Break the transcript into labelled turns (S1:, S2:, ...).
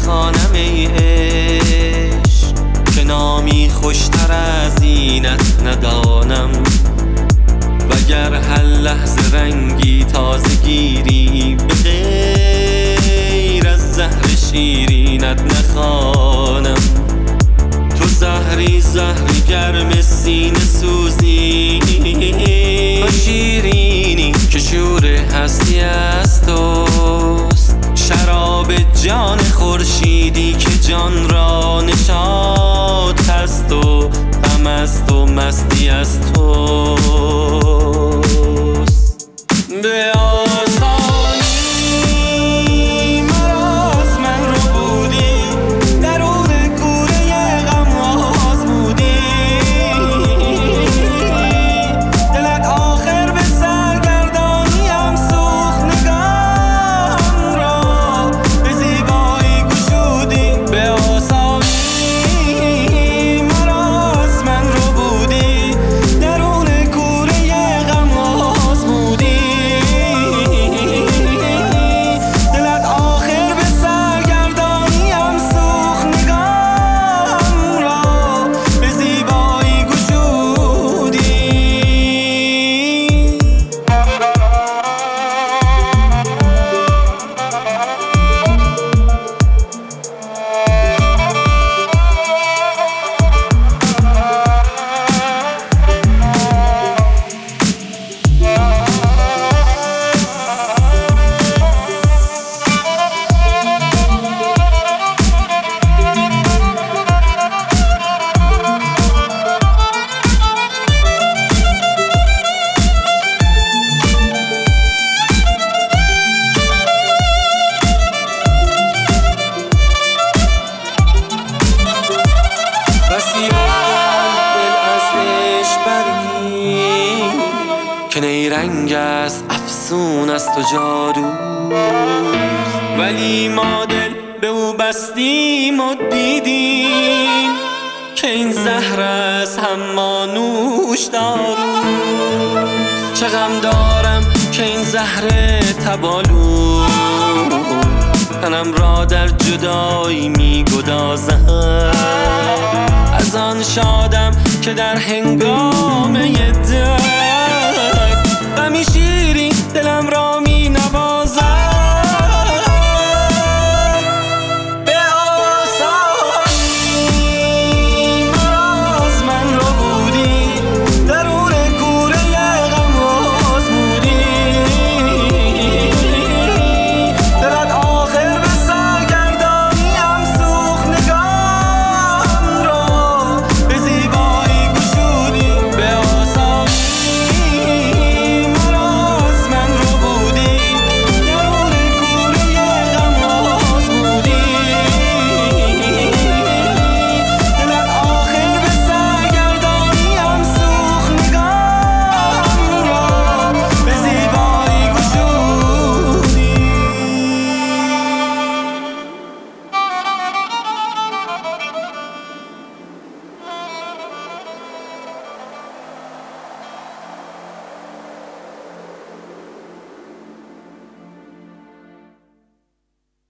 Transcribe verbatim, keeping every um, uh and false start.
S1: نخوانم ای عشق که نامی خوشتر از اینت ندانم. وگر هر لحظه رنگی تازه گیری به غیر از زهر شیرینت نخوانم. تو زهری زهری گرم سینه سوزی، تو شیرینی که شور هستی از توست. شراب جان خورشیدی که جان را نشاط هست و غم است و مستی از توست. به آسانی مرا از من رو بودی، درون کوره غم آزمودی. دلت آخر به سرگردانیم سوخت، نگاهم را به زیبایی گشودی. به آسانی مرا از من رو بودی، درون کوره غم آزمودی. دلت آخر به سرگردانیم سوخت، نگاهم را به زیبایی گشودی. که نیرنگ است افسون است و جادو، ولی ما دل به او بستیم و دیدیم که این زهر است هم نوش دارو. چه غم دارم که این زهر تبالو تنم را در جدایی می گدازم. از آن شادم که در هنگام درد